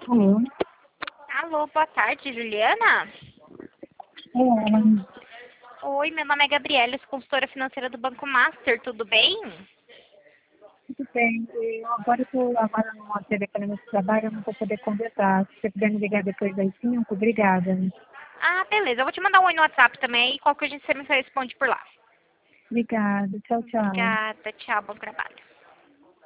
Alô? Alô, boa tarde, Juliana? Ela, Oi, meu nome é Gabriela, sou consultora financeira do Banco Master, tudo bem? tudo bem? Eu estou agora numa telefonema de trabalho, eu não vou poder conversar. Se você puder me ligar depois das 5, obrigada. Ah, beleza, eu vou te mandar um oi no WhatsApp também e qualquer coisa você me responde por lá. Obrigada. Tchau, tchau. Obrigada, tchau, bom trabalho.